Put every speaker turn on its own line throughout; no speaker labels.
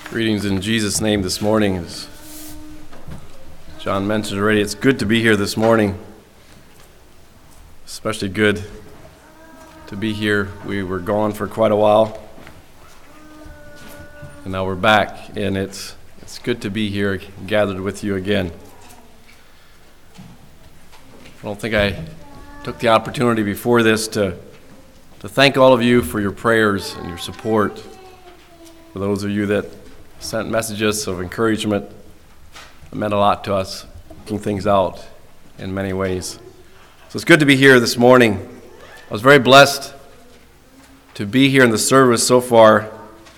Greetings in Jesus' name this morning. As John mentioned already, it's good to be here this morning. Especially good to be here. We were gone for quite a while, and now we're back, and it's good to be here gathered with you again. I don't think I took the opportunity before this to thank all of you for your prayers and your support. For those of you that sent messages of encouragement, it meant a lot to us, working things out in many ways. So it's good to be here this morning. I was very blessed to be here in the service so far.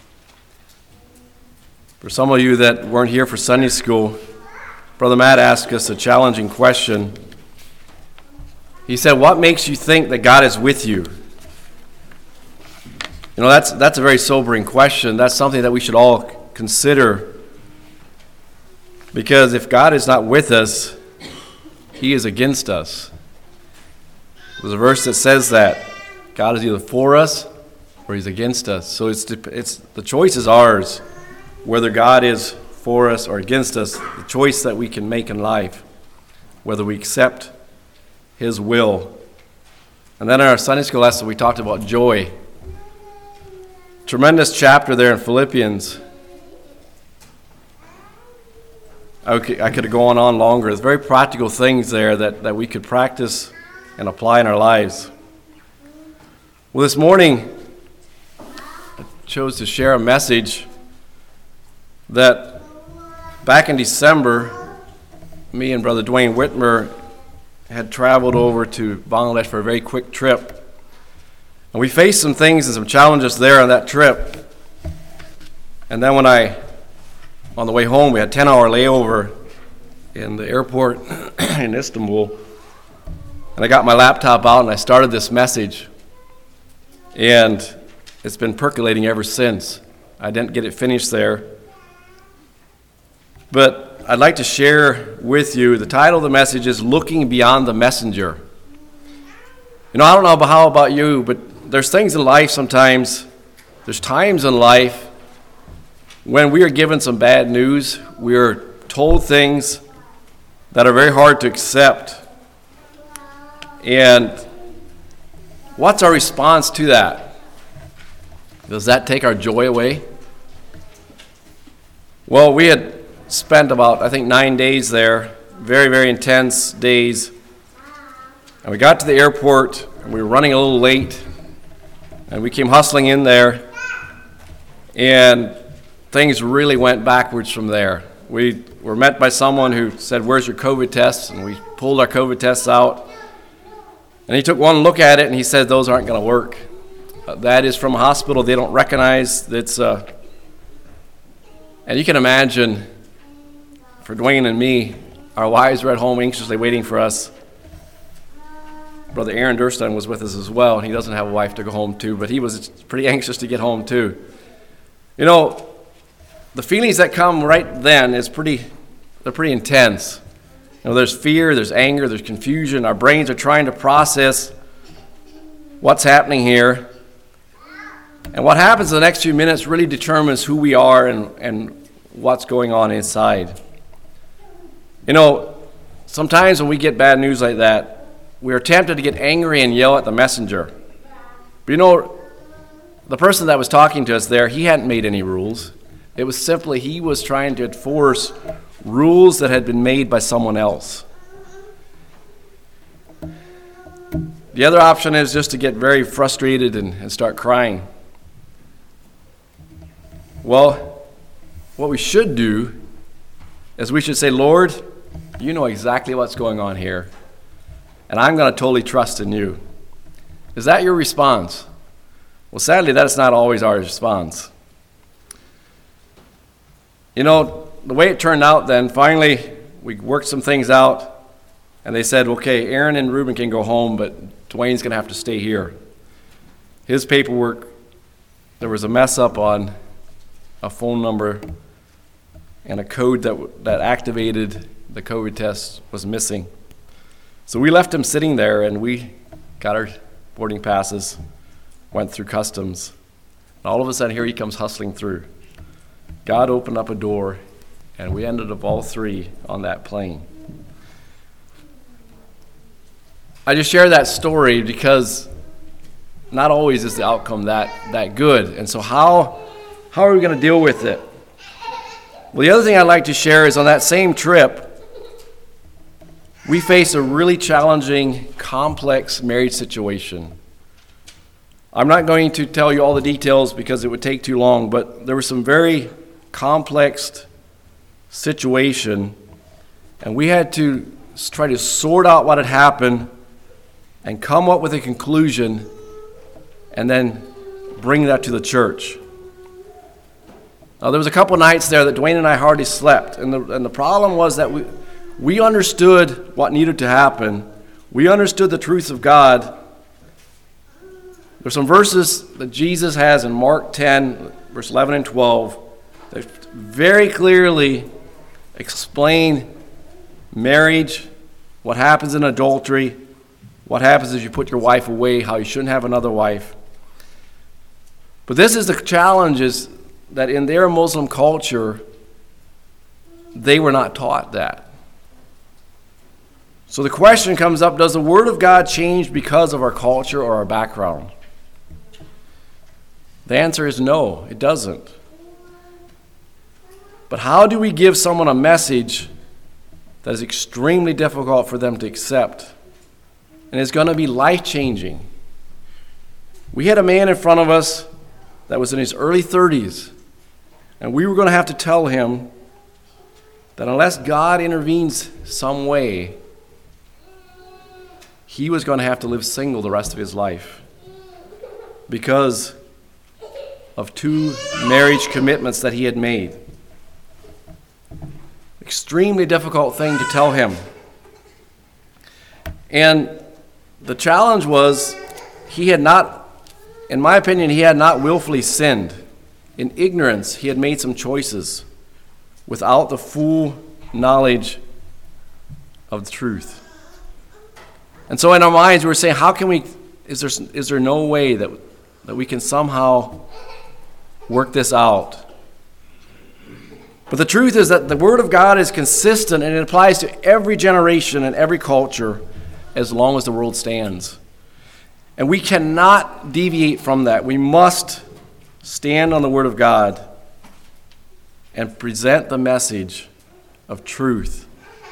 For some of you that weren't here for Sunday school, Brother Matt asked us a challenging question. He said, "What makes you think that God is with you?" You know, that's a very sobering question. That's something that we should all consider, because if God is not with us, He is against us. There's a verse that says that God is either for us or He's against us. So it's the choice is ours, whether God is for us or against us. The choice that we can make in life, whether we accept His will. And then in our Sunday school lesson, we talked about joy. Tremendous chapter there in Philippians. I could have gone on longer. There's very practical things there that we could practice and apply in our lives. Well, this morning, I chose to share a message that back in December, me and Brother Dwayne Whitmer had traveled over to Bangladesh for a very quick trip. And we faced some things and some challenges there on that trip. And then on the way home, we had a 10-hour layover in the airport in Istanbul. And I got my laptop out and I started this message. And it's been percolating ever since. I didn't get it finished there. But I'd like to share with you, the title of the message is Looking Beyond the Messenger. You know, I don't know how about you, but there's things in life sometimes, there's times in life when we are given some bad news, we are told things that are very hard to accept. And what's our response to that? Does that take our joy away? Well, we had spent about, 9 days there, very, very intense days. And we got to the airport, and we were running a little late, and we came hustling in there, and things really went backwards from there. We were met by someone who said, "Where's your COVID tests?" And we pulled our COVID tests out. And he took one look at it and he said, "Those aren't going to work. That is from a hospital they don't recognize." And you can imagine, for Dwayne and me, our wives were at home anxiously waiting for us. Brother Aaron Durstein was with us as well, and he doesn't have a wife to go home to, but he was pretty anxious to get home too. You know, the feelings that come right then they're pretty intense. You know, there's fear, there's anger, there's confusion. Our brains are trying to process what's happening here. And what happens in the next few minutes really determines who we are and what's going on inside. You know, sometimes when we get bad news like that, we are tempted to get angry and yell at the messenger. But you know, the person that was talking to us there, he hadn't made any rules. It was simply he was trying to enforce rules that had been made by someone else. The other option is just to get very frustrated and start crying. Well, what we should do is we should say, "Lord, you know exactly what's going on here, and I'm going to totally trust in you." Is that your response? Well, sadly, that is not always our response. You know, the way it turned out then, finally, we worked some things out, and they said, "Okay, Aaron and Reuben can go home, but Dwayne's going to have to stay here." His paperwork, there was a mess up on a phone number, and a code that activated the COVID test was missing. So we left him sitting there, and we got our boarding passes, went through customs. And all of a sudden, here he comes hustling through. God opened up a door, and we ended up all three on that plane. I just share that story because not always is the outcome that good. And so how are we going to deal with it? Well, the other thing I'd like to share is on that same trip, we faced a really challenging, complex marriage situation. I'm not going to tell you all the details because it would take too long, but there was some very complex situation, and we had to try to sort out what had happened and come up with a conclusion and then bring that to the church. Now, there was a couple nights there that Dwayne and I hardly slept, and the problem was that we understood what needed to happen. We understood the truth of God. There's some verses that Jesus has in Mark 10, verse 11 and 12, that very clearly explain marriage, what happens in adultery, what happens if you put your wife away, how you shouldn't have another wife. But this is the challenge, is that in their Muslim culture, they were not taught that. So the question comes up, does the Word of God change because of our culture or our background? The answer is no, it doesn't. But how do we give someone a message that is extremely difficult for them to accept and is going to be life-changing? We had a man in front of us that was in his early 30s, and we were going to have to tell him that unless God intervenes some way, he was going to have to live single the rest of his life because of 2 marriage commitments that he had made. Extremely difficult thing to tell him. And the challenge was, in my opinion, he had not willfully sinned. In ignorance, he had made some choices without the full knowledge of the truth. And so in our minds, we were saying, is there no way that we can somehow work this out? But the truth is that the Word of God is consistent, and it applies to every generation and every culture as long as the world stands. And we cannot deviate from that. We must stand on the Word of God and present the message of truth.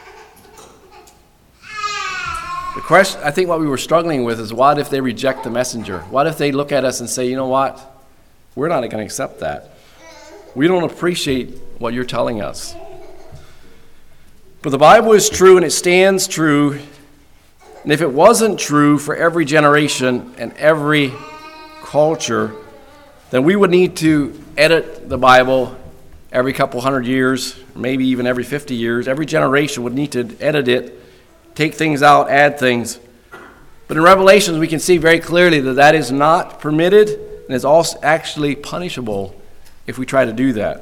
The question, I think what we were struggling with is, what if they reject the messenger? What if they look at us and say, you know what? We're not going to accept that. We don't appreciate what you're telling us. But the Bible is true, and it stands true. And if it wasn't true for every generation and every culture, then we would need to edit the Bible every couple hundred years, maybe even every 50 years. Every generation would need to edit it, take things out, add things. But in Revelations, we can see very clearly that that is not permitted and is also actually punishable if we try to do that.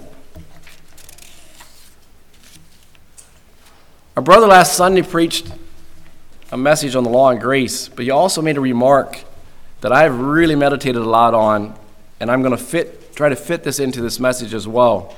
Our brother last Sunday preached a message on the law and grace, but he also made a remark that I've really meditated a lot on, and I'm going to try to fit this into this message as well.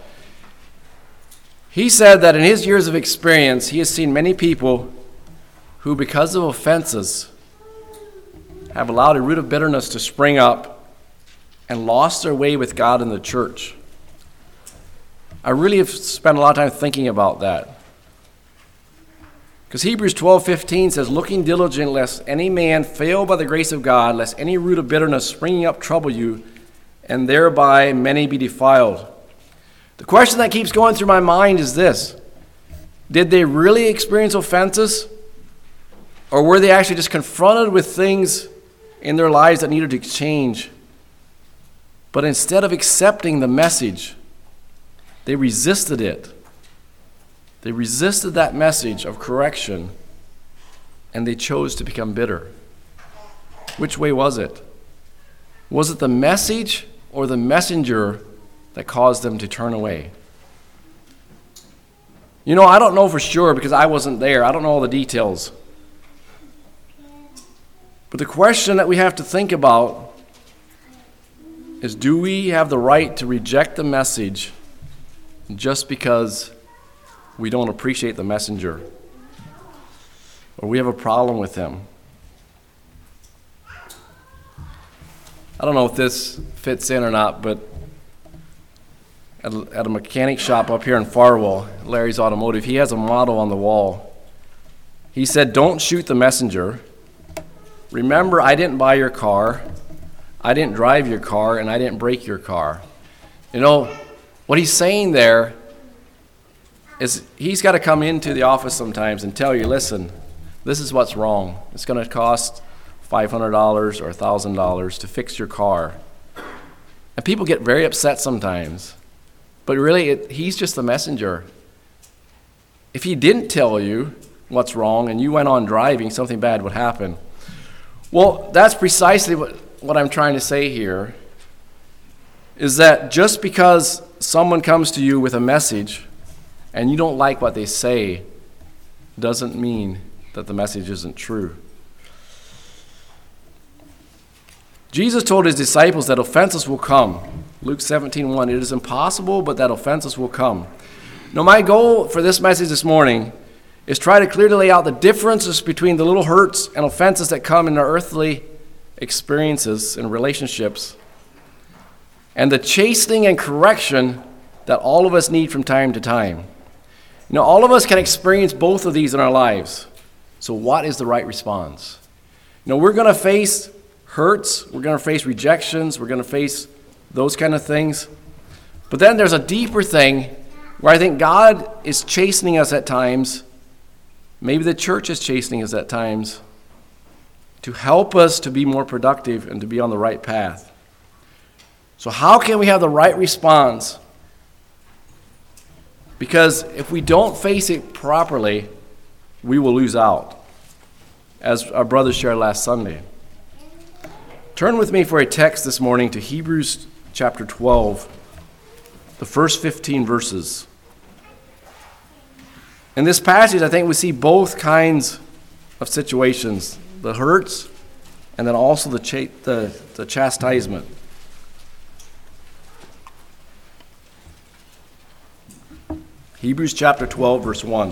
He said that in his years of experience, he has seen many people who, because of offenses, have allowed a root of bitterness to spring up and lost their way with God in the church. I really have spent a lot of time thinking about that. Because Hebrews 12:15 says, looking diligent lest any man fail by the grace of God, lest any root of bitterness springing up trouble you, and thereby many be defiled. The question that keeps going through my mind is this: did they really experience offenses? Or were they actually just confronted with things in their lives that needed to change? But instead of accepting the message, they resisted it. They resisted that message of correction, and they chose to become bitter. Which way was it? Was it the message or the messenger that caused them to turn away? You know, I don't know for sure because I wasn't there. I don't know all the details. But the question that we have to think about is, do we have the right to reject the message just because we don't appreciate the messenger or we have a problem with him. I don't know if this fits in or not, but at a mechanic shop up here in Farwell, Larry's Automotive, he has a motto on the wall. He said, "Don't shoot the messenger. Remember, I didn't buy your car, I didn't drive your car, and I didn't break your car." You know, what he's saying there is he's got to come into the office sometimes and tell you, listen, this is what's wrong. It's going to cost $500 or $1,000 to fix your car. And people get very upset sometimes. But really, he's just the messenger. If he didn't tell you what's wrong and you went on driving, something bad would happen. Well, that's precisely what I'm trying to say here, is that just because someone comes to you with a message and you don't like what they say, doesn't mean that the message isn't true. Jesus told his disciples that offenses will come. Luke 17:1, it is impossible, but that offenses will come. Now, my goal for this message this morning is try to clearly lay out the differences between the little hurts and offenses that come in our earthly experiences and relationships, and the chastening and correction that all of us need from time to time. You know, all of us can experience both of these in our lives. So what is the right response? You know, we're going to face hurts, we're going to face rejections, we're going to face those kind of things. But then there's a deeper thing where I think God is chastening us at times. Maybe the church is chastening us at times to help us to be more productive and to be on the right path. So how can we have the right response? Because if we don't face it properly, we will lose out, as our brothers shared last Sunday. Turn with me for a text this morning to Hebrews chapter 12, the first 15 verses. In this passage, I think we see both kinds of situations, the hurts and then also the chastisement. Hebrews chapter 12, verse 1.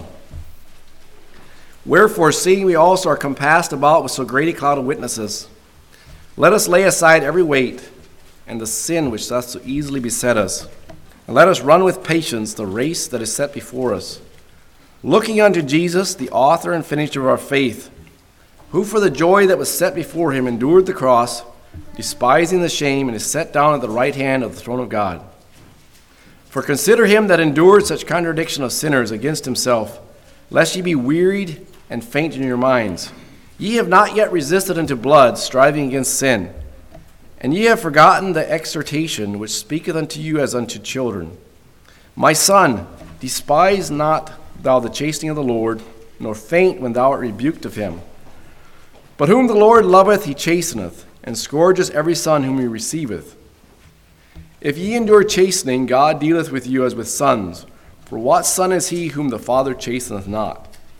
Wherefore, seeing we also are compassed about with so great a cloud of witnesses, let us lay aside every weight and the sin which doth so easily beset us, and let us run with patience the race that is set before us, looking unto Jesus, the author and finisher of our faith, who for the joy that was set before him endured the cross, despising the shame, and is set down at the right hand of the throne of God. For consider him that endured such contradiction of sinners against himself, lest ye be wearied and faint in your minds. Ye have not yet resisted unto blood, striving against sin. And ye have forgotten the exhortation which speaketh unto you as unto children. My son, despise not thou the chastening of the Lord, nor faint when thou art rebuked of him. But whom the Lord loveth he chasteneth, and scourgeth every son whom he receiveth. If ye endure chastening, God dealeth with you as with sons. For what son is he whom the Father chasteneth not?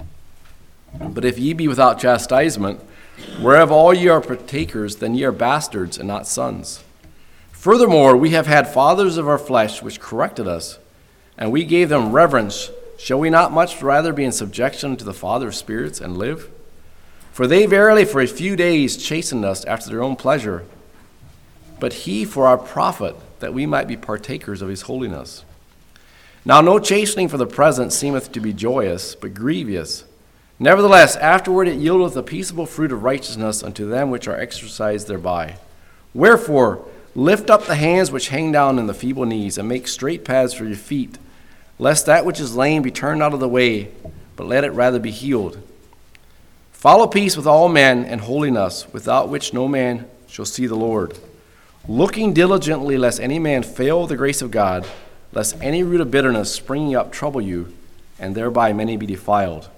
But if ye be without chastisement, whereof all ye are partakers, then ye are bastards and not sons. Furthermore, we have had fathers of our flesh which corrected us, and we gave them reverence. Shall we not much rather be in subjection to the Father of spirits and live? For they verily for a few days chastened us after their own pleasure, but he for our profit, that we might be partakers of his holiness. Now no chastening for the present seemeth to be joyous, but grievous. Nevertheless, afterward it yieldeth the peaceable fruit of righteousness unto them which are exercised thereby. Wherefore, lift up the hands which hang down and the feeble knees, and make straight paths for your feet, lest that which is lame be turned out of the way, but let it rather be healed. Follow peace with all men and holiness, without which no man shall see the Lord. Looking diligently lest any man fail the grace of God, lest any root of bitterness springing up trouble you, and thereby many be defiled.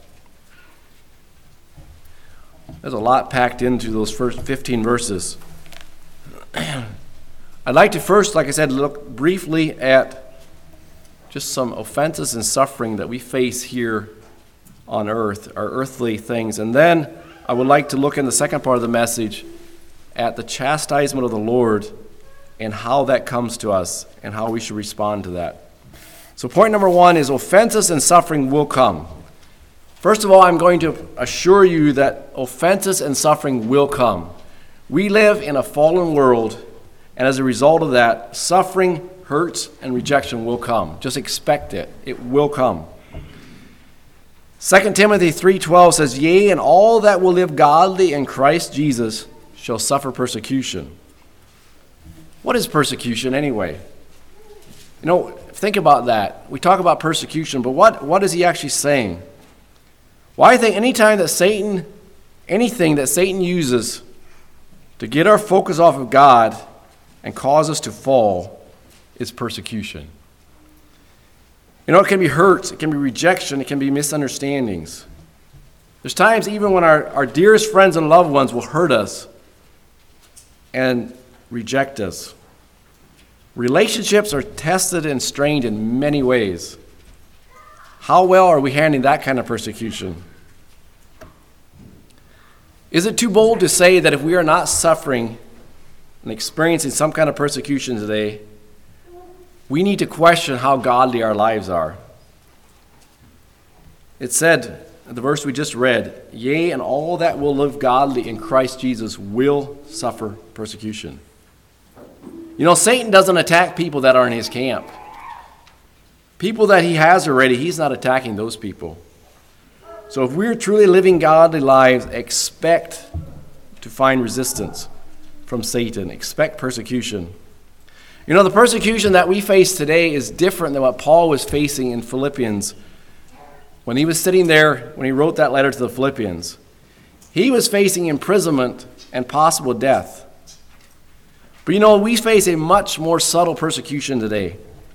There's a lot packed into those first 15 verses. I'd like to first, like I said, look briefly at just some offenses and suffering that we face here on earth, our earthly things. And then I would like to look in the second part of the message at the chastisement of the Lord and how that comes to us and how we should respond to that. So point number 1 is offenses and suffering will come. First of all, I'm going to assure you that offenses and suffering will come. We live in a fallen world, and as a result of that, suffering, hurts, and rejection will come. Just expect it. It will come. 2 Timothy 3:12 says, "Yea, and all that will live godly in Christ Jesus shall suffer persecution." What is persecution anyway? Think about that. We talk about persecution, but what is he actually saying? Well, I think anything that Satan uses to get our focus off of God and cause us to fall is persecution. It can be hurts, it can be rejection, it can be misunderstandings. There's times even when our dearest friends and loved ones will hurt us and reject us. Relationships are tested and strained in many ways. How well are we handling that kind of persecution? Is it too bold to say that if we are not suffering and experiencing some kind of persecution today, we need to question how godly our lives are? It said, the verse we just read, "Yea, and all that will live godly in Christ Jesus will suffer persecution." Satan doesn't attack people that are in his camp. People that he has already, he's not attacking those people. So if we're truly living godly lives, expect to find resistance from Satan. Expect persecution. The persecution that we face today is different than what Paul was facing in Philippians. When he was sitting there, when he wrote that letter to the Philippians, he was facing imprisonment and possible death. But we face a much more subtle persecution today.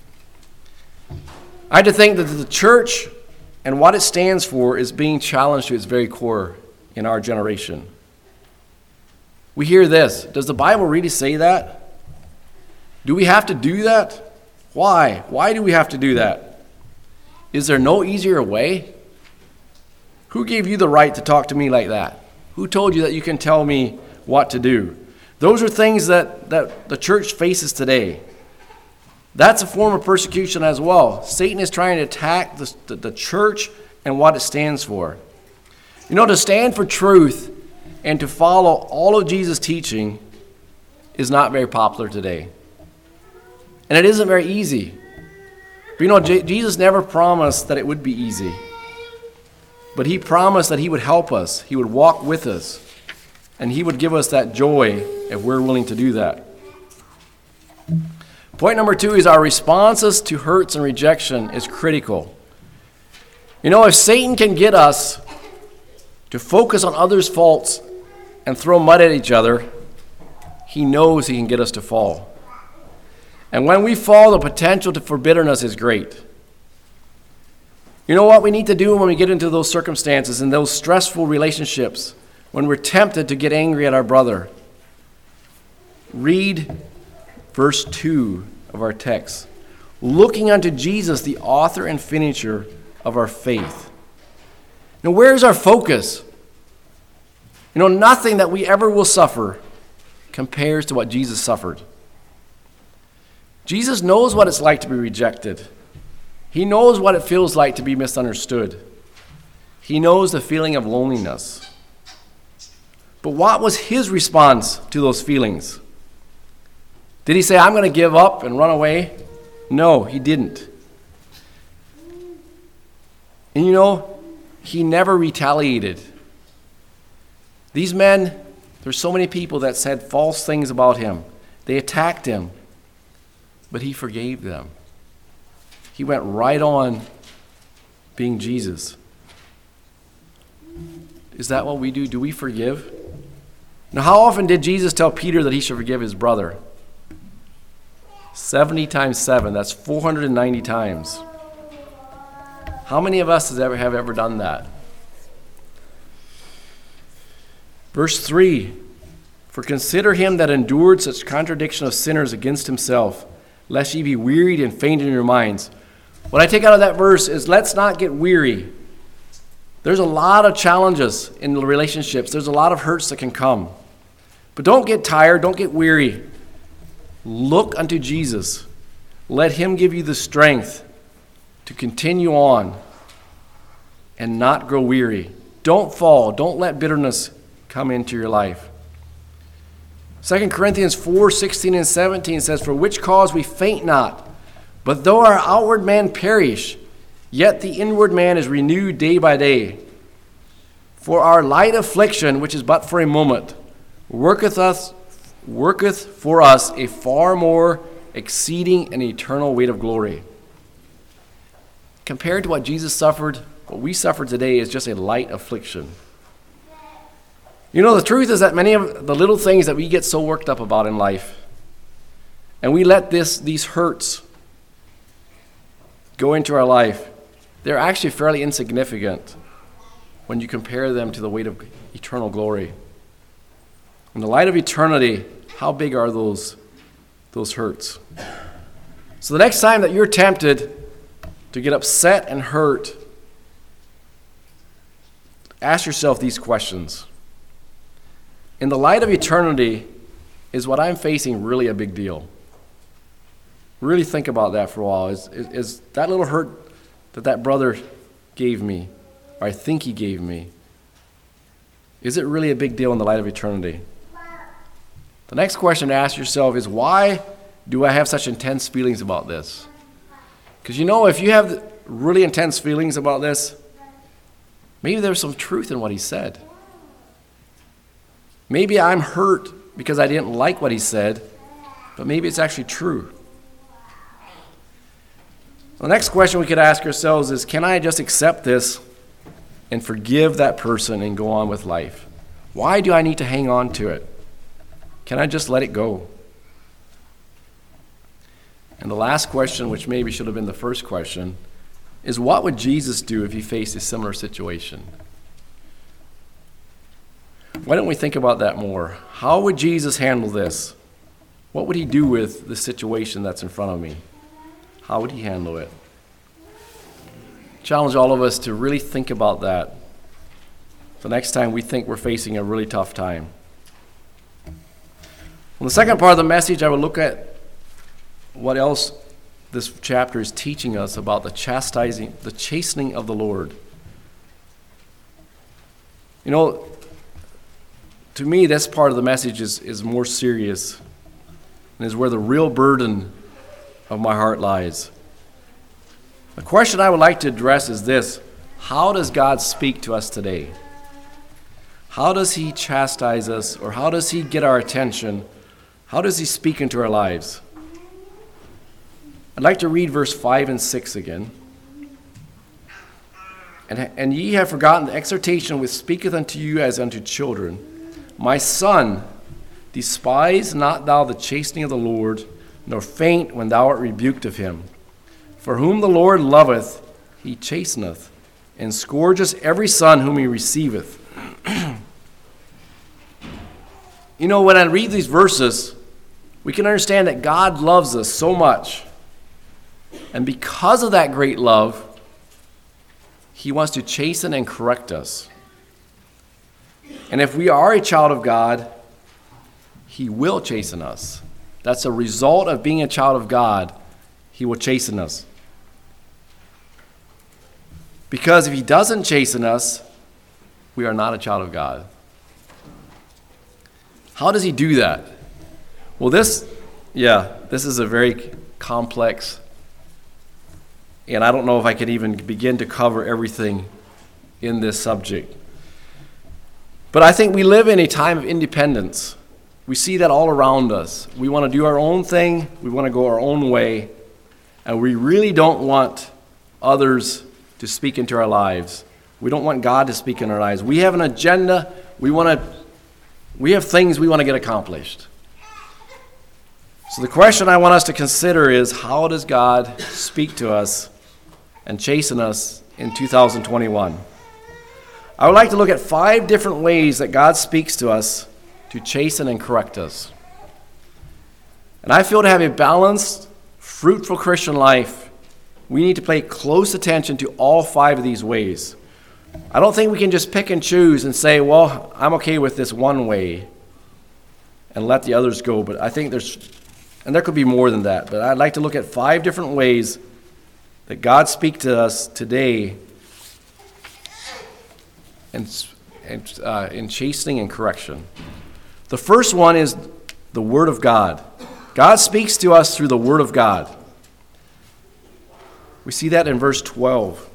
I had to think that the church and what it stands for is being challenged to its very core in our generation. We hear this. Does the Bible really say that? Do we have to do that? Why? Why do we have to do that? Is there no easier way? Who gave you the right to talk to me like that? Who told you that you can tell me what to do? Those are things that the church faces today. That's a form of persecution as well. Satan is trying to attack the church and what it stands for. To stand for truth and to follow all of Jesus' teaching is not very popular today. And it isn't very easy. But Jesus never promised that it would be easy. But he promised that he would help us. He would walk with us. And he would give us that joy if we're willing to do that. Point number 2 is our responses to hurts and rejection is critical. If Satan can get us to focus on others' faults and throw mud at each other, he knows he can get us to fall. And when we fall, the potential for bitterness is great. What we need to do when we get into those circumstances and those stressful relationships, when we're tempted to get angry at our brother? Read verse 2 of our text. Looking unto Jesus, the author and finisher of our faith. Now, where's our focus? Nothing that we ever will suffer compares to what Jesus suffered. Jesus knows what it's like to be rejected. He knows what it feels like to be misunderstood. He knows the feeling of loneliness. But what was his response to those feelings? Did he say, "I'm going to give up and run away"? No, he didn't. And he never retaliated. These men, there's so many people that said false things about him. They attacked him, but he forgave them. He went right on being Jesus. Is that what we do? Do we forgive? Now, how often did Jesus tell Peter that he should forgive his brother? 70 times 7. That's 490 times. How many of us have ever done that? Verse 3, "For consider him that endured such contradiction of sinners against himself, lest ye be wearied and faint in your minds." What I take out of that verse is let's not get weary. There's a lot of challenges in the relationships. There's a lot of hurts that can come. But don't get tired. Don't get weary. Look unto Jesus. Let him give you the strength to continue on and not grow weary. Don't fall. Don't let bitterness come into your life. 2 Corinthians 4:16 and 17 says, "For which cause we faint not, but though our outward man perish, yet the inward man is renewed day by day. For our light affliction, which is but for a moment, worketh for us a far more exceeding and eternal weight of glory." Compared to what Jesus suffered, what we suffer today is just a light affliction. You know, the truth is that many of the little things that we get so worked up about in life, and we let these hurts go into our life, they're actually fairly insignificant when you compare them to the weight of eternal glory. In the light of eternity, how big are those hurts? So the next time that you're tempted to get upset and hurt, ask yourself these questions. In the light of eternity, is what I'm facing really a big deal? Really think about that for a while. Is that little hurt that brother gave me, or I think he gave me, is it really a big deal in the light of eternity? The next question to ask yourself is, why do I have such intense feelings about this? Because you know, if you have really intense feelings about this, maybe there's some truth in what he said. Maybe I'm hurt because I didn't like what he said, but maybe it's actually true. The next question we could ask ourselves is, can I just accept this and forgive that person and go on with life? Why do I need to hang on to it? Can I just let it go? And the last question, which maybe should have been the first question, is what would Jesus do if he faced a similar situation? Why don't we think about that more? How would Jesus handle this? What would he do with the situation that's in front of me? How would he handle it? Challenge all of us to really think about that the next time we think we're facing a really tough time. In the second part of the message, I will look at what else this chapter is teaching us about the chastening of the Lord. You know, to me, this part of the message is more serious and is where the real burden of my heart lies. The question I would like to address is this: how does God speak to us today? How does he chastise us, or how does he get our attention? How does he speak into our lives? I'd like to read verse 5 and 6 again. And ye have forgotten the exhortation which speaketh unto you as unto children. My son, despise not thou the chastening of the Lord, nor faint when thou art rebuked of him. For whom the Lord loveth, he chasteneth, and scourgeth every son whom he receiveth. You know, when I read these verses, we can understand that God loves us so much. And because of that great love, he wants to chasten and correct us. And if we are a child of God, he will chasten us. That's a result of being a child of God. He will chasten us. Because if he doesn't chasten us, we are not a child of God. How does he do that? Well, this is a very complex, and I don't know if I could even begin to cover everything in this subject. But I think we live in a time of independence. We see that all around us. We want to do our own thing. We want to go our own way. And we really don't want others to speak into our lives. We don't want God to speak in our lives. We have an agenda. We have things we want to get accomplished. So the question I want us to consider is, how does God speak to us and chasten us in 2021? I would like to look at 5 different ways that God speaks to us to chasten and correct us. And I feel to have a balanced, fruitful Christian life, we need to pay close attention to all 5 of these ways. I don't think we can just pick and choose and say, well, I'm okay with this one way and let the others go. But I think there could be more than that. But I'd like to look at 5 different ways that God speak to us today in chastening and correction. The first one is the Word of God. God speaks to us through the Word of God. We see that in verse 12.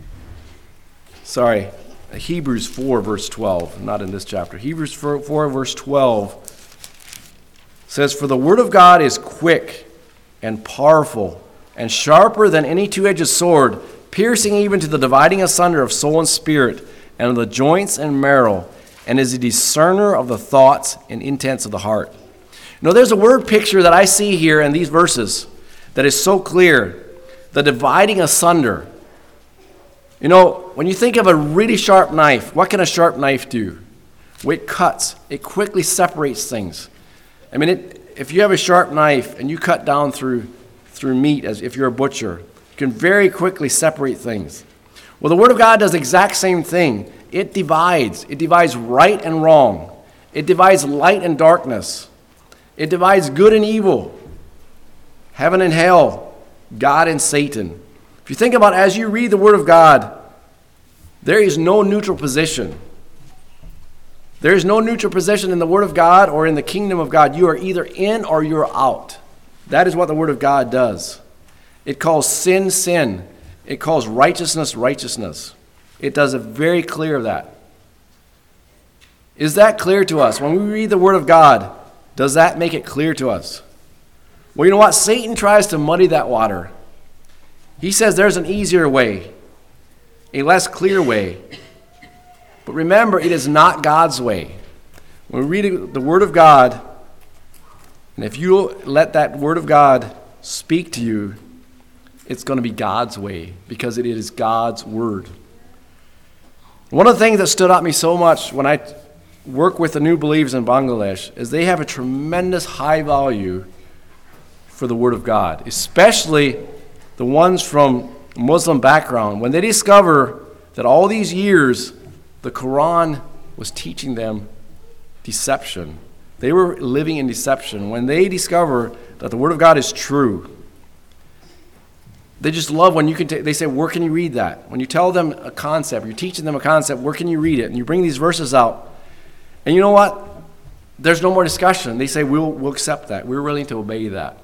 Hebrews 4, verse 12, not in this chapter. Hebrews 4, verse 12 says, "For the Word of God is quick and powerful and sharper than any two-edged sword, piercing even to the dividing asunder of soul and spirit, and of the joints and marrow, and is a discerner of the thoughts and intents of the heart." You know, there's a word picture that I see here in these verses that is so clear. The dividing asunder. You know, when you think of a really sharp knife, what can a sharp knife do? Well, it cuts. It quickly separates things. I mean, if you have a sharp knife and you cut down through meat, as if you're a butcher, you can very quickly separate things. Well, the Word of God does the exact same thing. It divides. It divides right and wrong. It divides light and darkness. It divides good and evil, heaven and hell, God and Satan. If you think about it, as you read the Word of God, there is no neutral position. There is no neutral position in the Word of God or in the kingdom of God. You are either in or you're out. That is what the Word of God does. It calls sin, sin. It calls righteousness, righteousness. It does it very clear of that. Is that clear to us? When we read the Word of God, does that make it clear to us? Well, you know what? Satan tries to muddy that water. He says there's an easier way, a less clear way. But remember, it is not God's way. When we read the Word of God, and if you let that Word of God speak to you, it's going to be God's way, because it is God's Word. One of the things that stood out to me so much when I work with the new believers in Bangladesh is they have a tremendous high value for the Word of God, especially the ones from Muslim background. When they discover that all these years the Quran was teaching them deception, they were living in deception. When they discover that the Word of God is true, they just love when you can. They say, "Where can you read that?" When you tell them a concept, you're teaching them a concept. Where can you read it? And you bring these verses out, and you know what? There's no more discussion. They say, "We'll accept that. We're willing to obey that."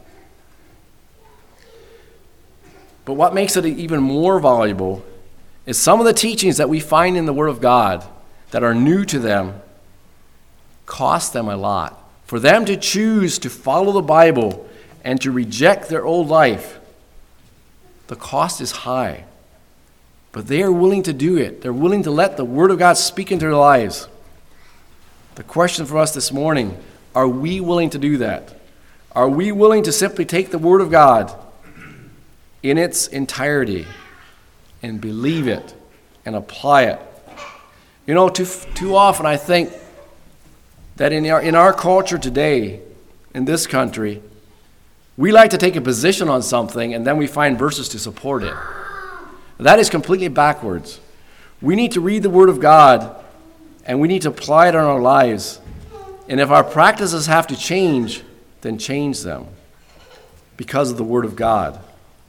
But what makes it even more valuable is some of the teachings that we find in the Word of God that are new to them cost them a lot. For them to choose to follow the Bible and to reject their old life, the cost is high. But they are willing to do it. They're willing to let the Word of God speak into their lives. The question for us this morning, are we willing to do that? Are we willing to simply take the Word of God in its entirety and believe it and apply it? You know, too often I think that in our culture today, in this country, we like to take a position on something and then we find verses to support it. That is completely backwards. We need to read the Word of God and we need to apply it in our lives. And if our practices have to change, then change them because of the Word of God.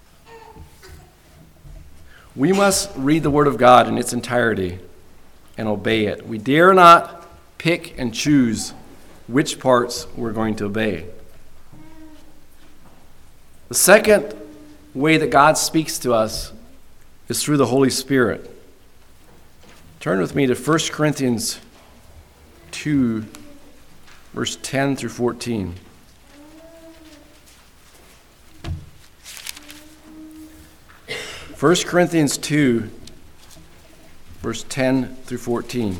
We must read the Word of God in its entirety and obey it. We dare not pick and choose which parts we're going to obey. The second way that God speaks to us is through the Holy Spirit. Turn with me to 1 Corinthians 2, verse 10 through 14. First Corinthians 2, verse 10 through 14.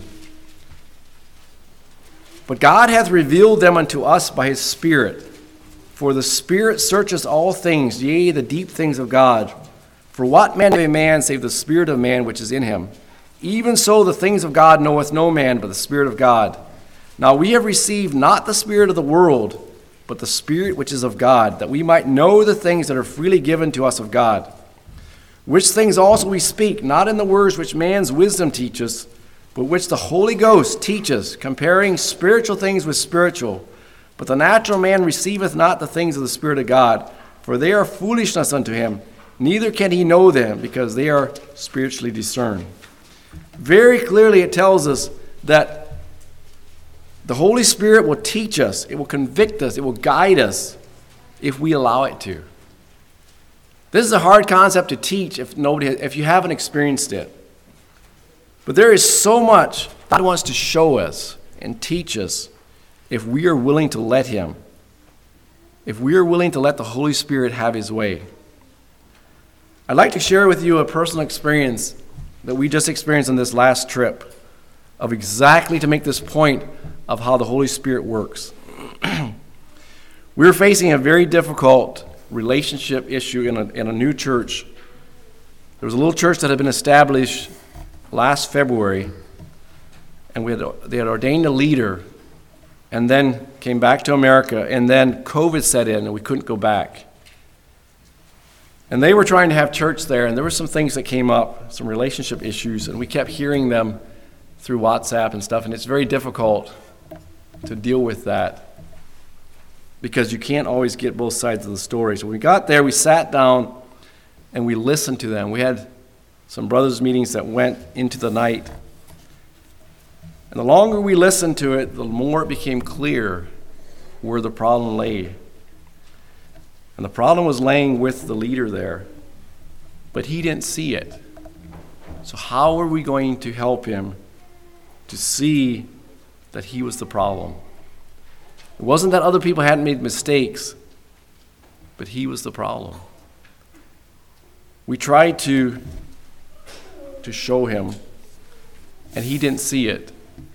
But God hath revealed them unto us by his Spirit. For the Spirit searcheth all things, yea, the deep things of God. For what man of a man save the spirit of man which is in him? Even so the things of God knoweth no man but the Spirit of God. Now we have received not the spirit of the world, but the Spirit which is of God, that we might know the things that are freely given to us of God. Which things also we speak, not in the words which man's wisdom teacheth, but which the Holy Ghost teaches, comparing spiritual things with spiritual. But the natural man receiveth not the things of the Spirit of God, for they are foolishness unto him, Neither can he know them, because they are spiritually discerned. Very clearly it tells us that the Holy Spirit will teach us, it will convict us, it will guide us if we allow it to. This is a hard concept to teach if you haven't experienced it. But there is so much God wants to show us and teach us if we are willing to let him. If we are willing to let the Holy Spirit have his way. I'd like to share with you a personal experience that we just experienced on this last trip of exactly to make this point of how the Holy Spirit works. We were facing a very difficult relationship issue in a new church. There was a little church that had been established last February, and they had ordained a leader, and then came back to America, and then COVID set in, and we couldn't go back. And they were trying to have church there, and there were some things that came up, some relationship issues, and we kept hearing them through WhatsApp and stuff, and it's very difficult to deal with that because you can't always get both sides of the story. So when we got there, we sat down and we listened to them. We had some brothers' meetings that went into the night. And the longer we listened to it, the more it became clear where the problem lay. And the problem was laying with the leader there, but he didn't see it. So how are we going to help him to see that he was the problem? It wasn't that other people hadn't made mistakes, but he was the problem. We tried to show him, and he didn't see it.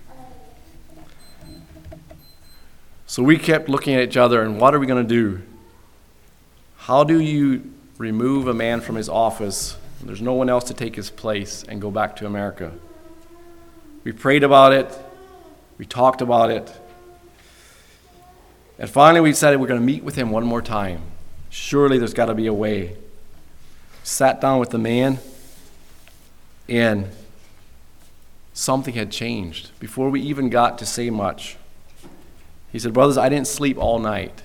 So we kept looking at each other, and what are we going to do? How do you remove a man from his office, and there's no one else to take his place, and go back to America? We prayed about it. We talked about it. And finally we decided we're going to meet with him one more time. Surely there's got to be a way. Sat down with the man, and something had changed before we even got to say much. He said, "Brothers, I didn't sleep all night."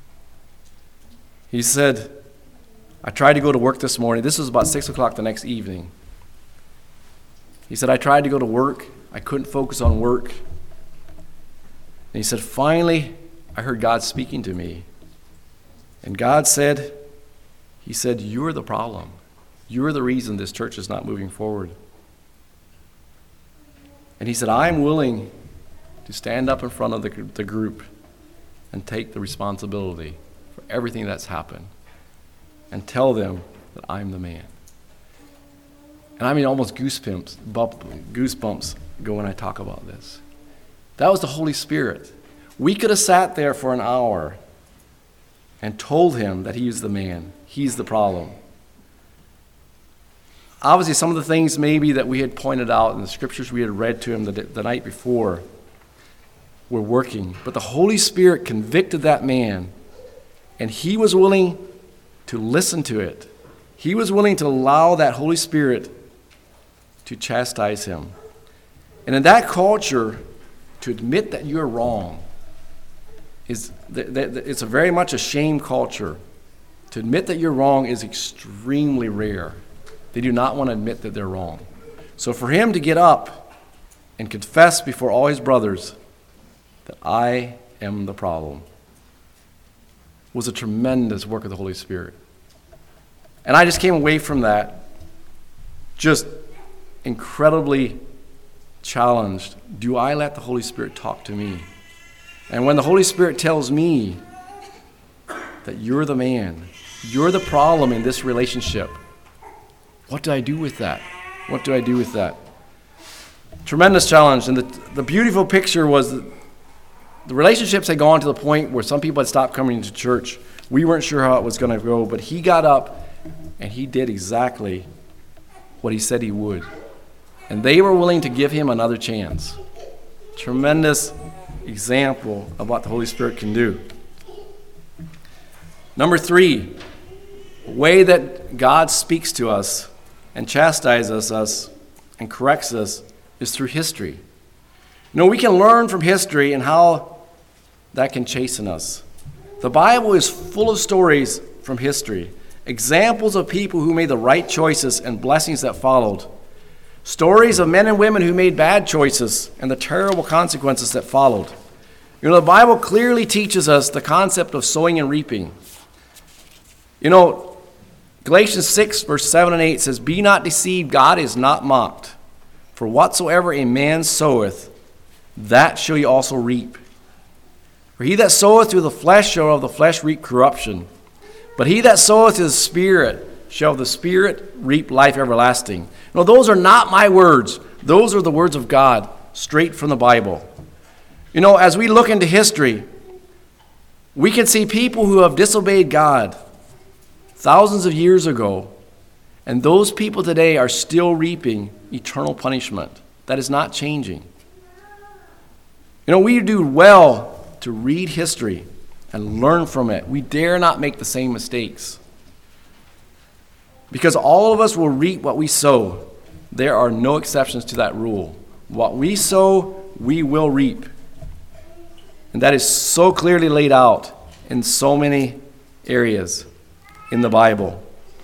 He said, "I tried to go to work this morning." This was about 6 o'clock the next evening. He said, "I tried to go to work. I couldn't focus on work." And he said, "Finally, I heard God speaking to me. And God said, he said, you're the problem. You're the reason this church is not moving forward." And he said, "I'm willing to stand up in front of the group and take the responsibility for everything that's happened and tell them that I'm the man." And I mean, almost goosebumps go when I talk about this. That was the Holy Spirit. We could have sat there for an hour and told him that he's the man, he's the problem. Obviously, some of the things maybe that we had pointed out in the scriptures we had read to him the night before were working. But the Holy Spirit convicted that man, and he was willing to listen to it. He was willing to allow that Holy Spirit to chastise him. And in that culture, to admit that you're wrong, it's a very much a shame culture. To admit that you're wrong is extremely rare. They do not want to admit that they're wrong. So for him to get up and confess before all his brothers that I am the problem was a tremendous work of the Holy Spirit. And I just came away from that just incredibly challenged. Do I let the Holy Spirit talk to me? And when the Holy Spirit tells me that you're the man, you're the problem in this relationship, what do I do with that? What do I do with that? Tremendous challenge. And the beautiful picture was that the relationships had gone to the point where some people had stopped coming to church. We weren't sure how it was going to go, but he got up and he did exactly what he said he would. And they were willing to give him another chance. Tremendous example of what the Holy Spirit can do. Number 3, the way that God speaks to us and chastises us and corrects us is through history. You know, we can learn from history and how that can chasten us. The Bible is full of stories from history, examples of people who made the right choices and blessings that followed. Stories of men and women who made bad choices and the terrible consequences that followed. You know, the Bible clearly teaches us the concept of sowing and reaping. You know, Galatians 6, verse 7 and 8 says, "Be not deceived, God is not mocked. For whatsoever a man soweth, that shall he also reap. For he that soweth to the flesh shall of the flesh reap corruption. But he that soweth to the Spirit shall of the Spirit reap life everlasting." No, those are not my words. Those are the words of God, straight from the Bible. You know, as we look into history, we can see people who have disobeyed God thousands of years ago, and those people today are still reaping eternal punishment. That is not changing. You know, we do well to read history and learn from it. We dare not make the same mistakes. Because all of us will reap what we sow. There are no exceptions to that rule. What we sow, we will reap. And that is so clearly laid out in so many areas in the Bible.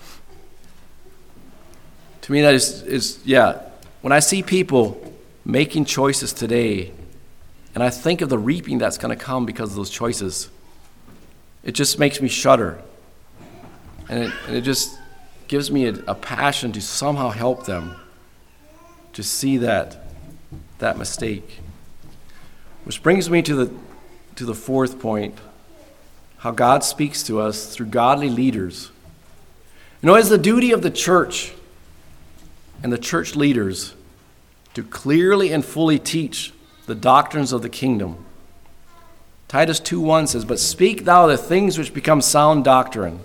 To me, that is when I see people making choices today, and I think of the reaping that's going to come because of those choices, it just makes me shudder. And it just gives me a passion to somehow help them to see that mistake. Which brings me to the fourth point, how God speaks to us through godly leaders. You know, it's the duty of the church and the church leaders to clearly and fully teach the doctrines of the kingdom. Titus 2:1 says, "But speak thou the things which become sound doctrine."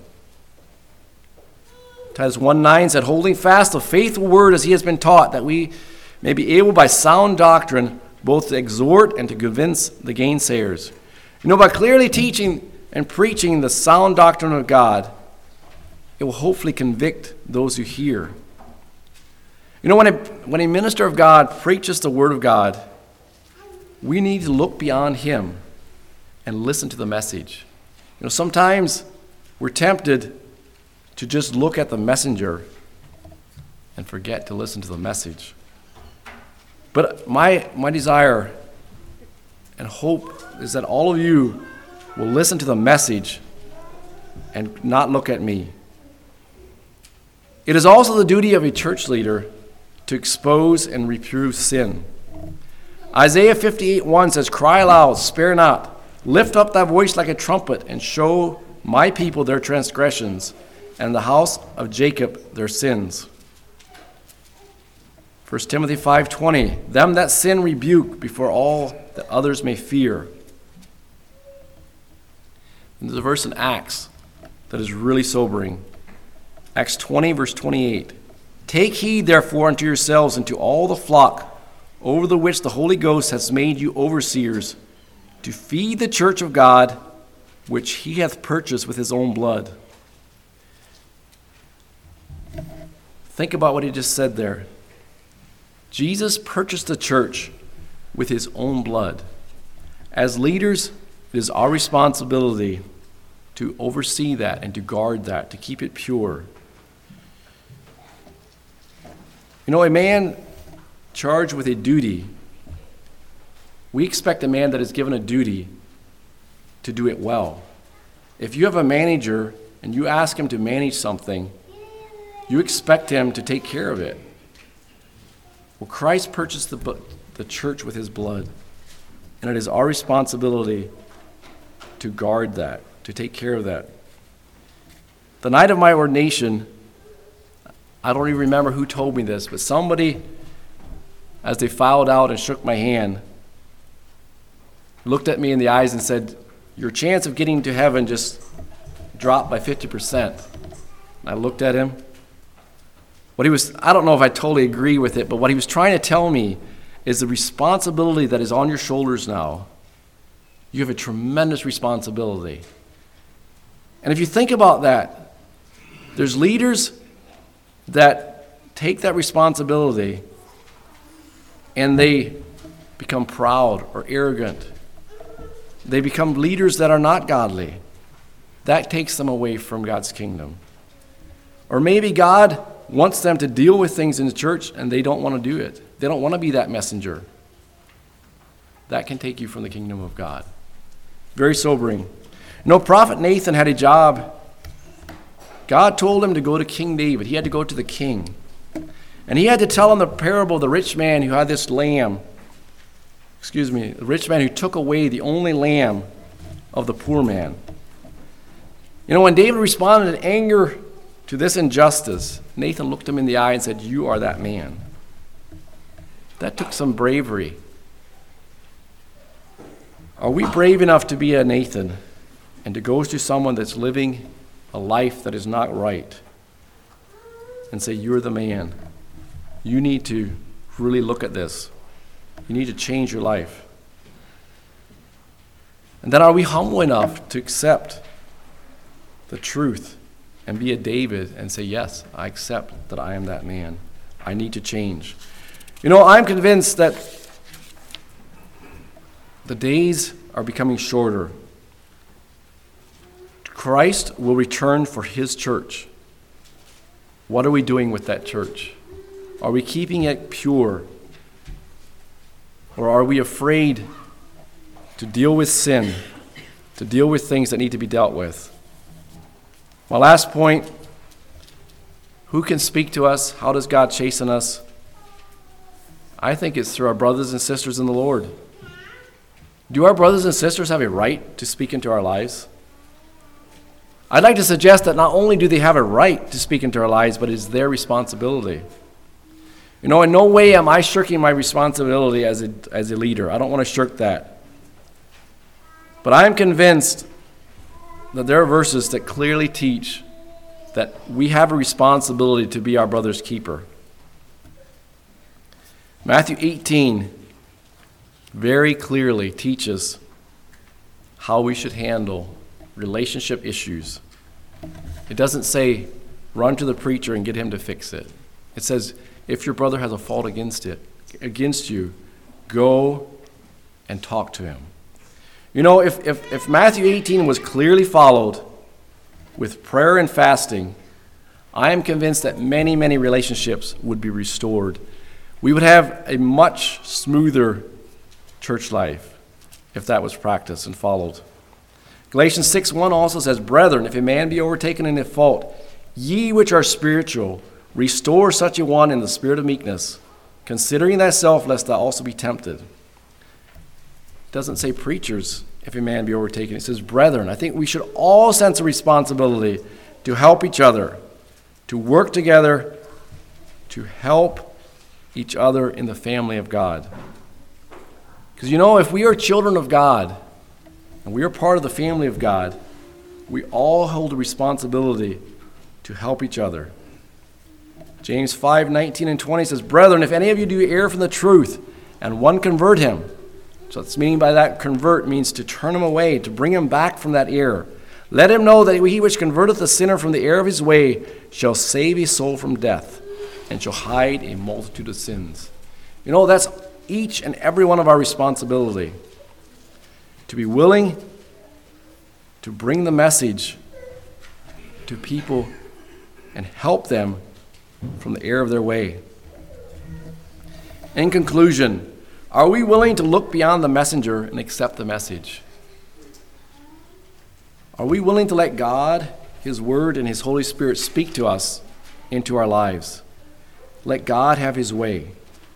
Titus 1:9 said, "Holding fast the faithful word as he has been taught, that we may be able by sound doctrine both to exhort and to convince the gainsayers." You know, by clearly teaching and preaching the sound doctrine of God, it will hopefully convict those who hear. You know, when a minister of God preaches the word of God, we need to look beyond him and listen to the message. You know, sometimes we're tempted to just look at the messenger and forget to listen to the message. But my desire and hope is that all of you will listen to the message and not look at me. It is also the duty of a church leader to expose and reprove sin. Isaiah 58:1 says, "Cry aloud, spare not. Lift up thy voice like a trumpet, and show my people their transgressions, and the house of Jacob their sins." 1 Timothy 5:20, "Them that sin rebuke before all that others may fear." And there's a verse in Acts that is really sobering. Acts 20, verse 28. "Take heed, therefore, unto yourselves and to all the flock over the which the Holy Ghost has made you overseers, to feed the church of God, which he hath purchased with his own blood." Think about what he just said there. Jesus purchased the church with his own blood. As leaders, it is our responsibility to oversee that and to guard that, to keep it pure. You know, a man charged with a duty, we expect a man that is given a duty to do it well. If you have a manager and you ask him to manage something, you expect him to take care of it. Well, Christ purchased the church with his blood, and it is our responsibility to guard that, to take care of that. The night of my ordination, I don't even remember who told me this, but somebody, as they filed out and shook my hand, looked at me in the eyes and said, "Your chance of getting to heaven just dropped by 50%. And I looked at him. I don't know if I totally agree with it, but what he was trying to tell me is the responsibility that is on your shoulders now. You have a tremendous responsibility. And if you think about that, there's leaders that take that responsibility and they become proud or arrogant. They become leaders that are not godly. That takes them away from God's kingdom. Or maybe God wants them to deal with things in the church and they don't want to do it. They don't want to be that messenger. That can take you from the kingdom of God. Very sobering. Prophet Nathan had a job. God told him to go to King David. He had to go to the king. And he had to tell him the parable of the rich man who had this lamb. The rich man who took away the only lamb of the poor man. When David responded in anger to this injustice, Nathan looked him in the eye and said, "You are that man." That took some bravery. Are we brave enough to be a Nathan and to go to someone that's living a life that is not right and say, "You're the man. You need to really look at this. You need to change your life"? And then are we humble enough to accept the truth and be a David and say, "Yes, I accept that I am that man. I need to change"? I'm convinced that the days are becoming shorter. Christ will return for his church. What are we doing with that church? Are we keeping it pure? Or are we afraid to deal with sin, to deal with things that need to be dealt with? My last point, who can speak to us? How does God chasten us? I think it's through our brothers and sisters in the Lord. Do our brothers and sisters have a right to speak into our lives? I'd like to suggest that not only do they have a right to speak into our lives, but it's their responsibility. In no way am I shirking my responsibility as a leader. I don't want to shirk that. But I am convinced that there are verses that clearly teach that we have a responsibility to be our brother's keeper. Matthew 18 very clearly teaches how we should handle relationship issues. It doesn't say, run to the preacher and get him to fix it. It says, if your brother has a fault against you, go and talk to him. If Matthew 18 was clearly followed with prayer and fasting, I am convinced that many, many relationships would be restored. We would have a much smoother church life if that was practiced and followed. Galatians 6:1 also says, "Brethren, if a man be overtaken in a fault, ye which are spiritual, restore such a one in the spirit of meekness, considering thyself, lest thou also be tempted." It doesn't say preachers, if a man be overtaken. It says brethren. I think we should all sense a responsibility to help each other, to work together, to help each other in the family of God. Because if we are children of God, and we are part of the family of God, we all hold a responsibility to help each other. James 5:19 and 20 says, "Brethren, if any of you do err from the truth, and one convert him," so it's meaning by that convert means to turn him away, to bring him back from that error, "let him know that he which converteth the sinner from the error of his way shall save his soul from death, and shall hide a multitude of sins." That's each and every one of our responsibility, to be willing to bring the message to people and help them from the error of their way. In conclusion, are we willing to look beyond the messenger and accept the message? Are we willing to let God, his word, and his Holy Spirit speak to us into our lives? Let God have his way.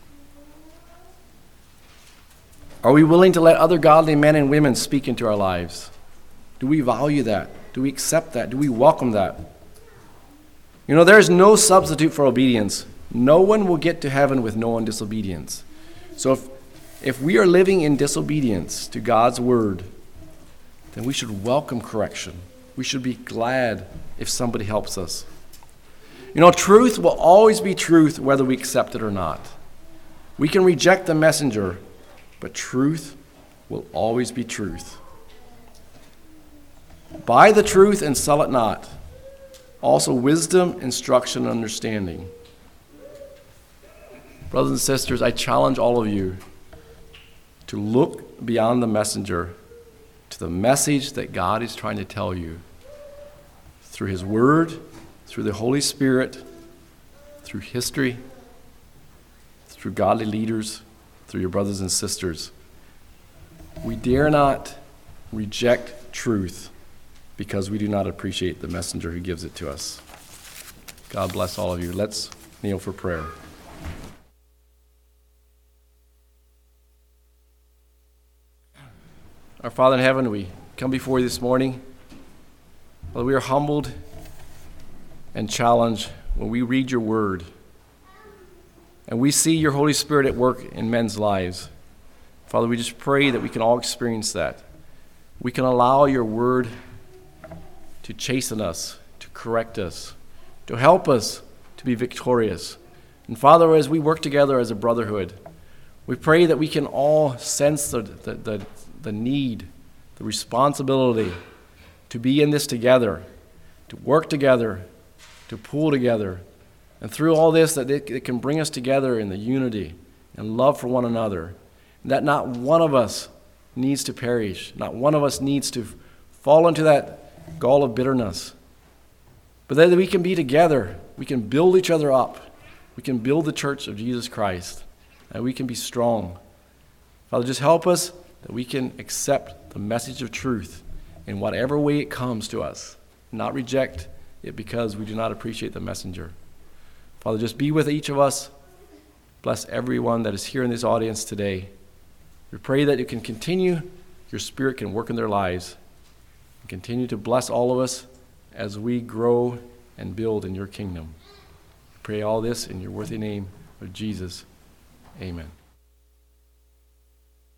Are we willing to let other godly men and women speak into our lives? Do we value that? Do we accept that? Do we welcome that? There is no substitute for obedience. No one will get to heaven with no one disobedience. So if we are living in disobedience to God's word, then we should welcome correction. We should be glad if somebody helps us. Truth will always be truth whether we accept it or not. We can reject the messenger, but truth will always be truth. Buy the truth and sell it not. Also wisdom, instruction, and understanding. Brothers and sisters, I challenge all of you to look beyond the messenger to the message that God is trying to tell you through his word through the Holy Spirit, through history, through godly leaders, through your brothers and sisters. We dare not reject truth because we do not appreciate the messenger who gives it to us. God bless all of you. Let's kneel for prayer. Our Father in heaven, we come before you this morning. Father, we are humbled and challenged when we read your word and we see your Holy Spirit at work in men's lives. Father, we just pray that we can all experience that. We can allow your word to chasten us, to correct us, to help us to be victorious. And Father, as we work together as a brotherhood, we pray that we can all sense the need, the responsibility to be in this together, to work together, to pull together. And through all this, that it can bring us together in the unity and love for one another. And that not one of us needs to perish. Not one of us needs to fall into that gall of bitterness. But that we can be together. We can build each other up. We can build the church of Jesus Christ. And we can be strong. Father, just help us that we can accept the message of truth in whatever way it comes to us. Not reject it because we do not appreciate the messenger. Father, just be with each of us. Bless everyone that is here in this audience today. We pray that you can continue, your Spirit can work in their lives, and continue to bless all of us as we grow and build in your kingdom. We pray all this in your worthy name of Jesus. Amen.